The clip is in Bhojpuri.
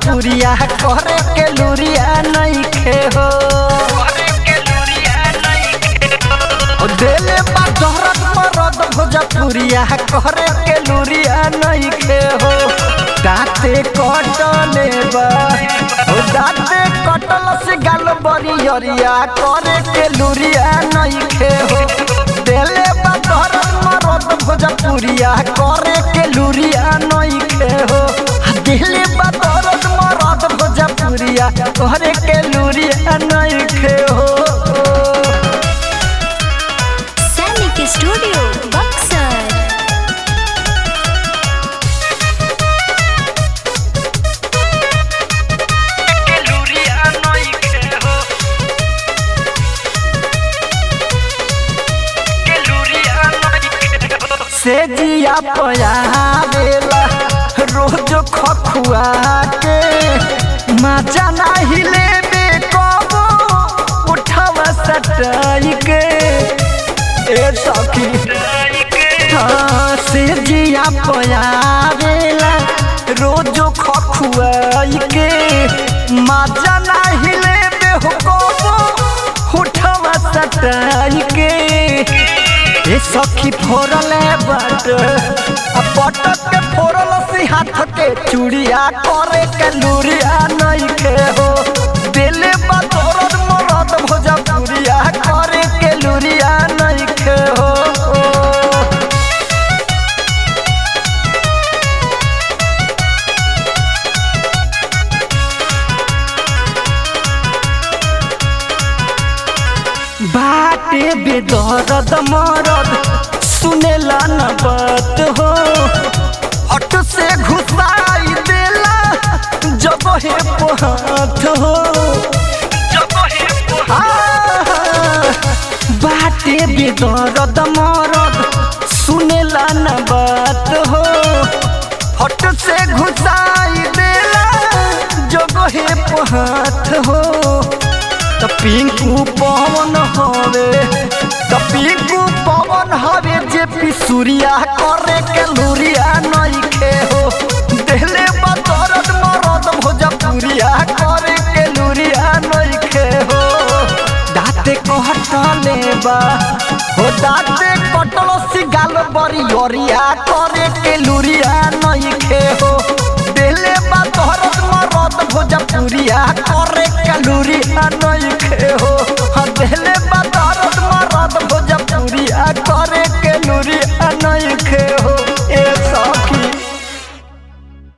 भोजपुरिया करे के लूरिया नहीं खे हो दिले बा दर्द मरद भोजपुरिया करे के लूरिया नहीं खे हो दाते कटले बा दाते कटल से गाल बरियरिया करे के लूरिया नहीं खे हो दिले बा दर्द मरद भोजपुरिया करे के लूरिया नहीं खे हो दिले बा दर्द मरद भोजपुरिया करे के लूरिया नहीं खे हो स्टूडियो बक्सर से जिया पयावेला रोज खखुआ के मजा नहीं लेबे कबो उठवा सटाई के ए सखी हाँ से जिया पयावेला रोज खखुआई के मजा नहीं लेबे हो कबो उठवा सटाई के ए सखी फोरले बाट पटक के फोरल से हाथ के चूड़िया करे के लूरिया नहीं के हो दिले बा दर्द मरद भोजपुरिया करे के लूरिया नहीं के हो बाटे बेदर्द मरद सुनेला न बात हो हट से घुसाई देला जब हे पहात हो बाटे बेदर्द मरद सुनेला न बात हो हट से घुसाई देला जब हे पहात हो पिंकू पवन हवे पिंकू पवन हवे जे पिसुरिया करे के लूरिया नहीं खे हो दिले बा दर्द मरद भोजपुरिया करे के लूरिया नहीं खे हो दाते कटले बा हो दाते कटल से गाल बरियरिया करे के लूरिया नहीं खे हो दिले बा दर्द मरद भोजपुरिया करे के लूरिया नहीं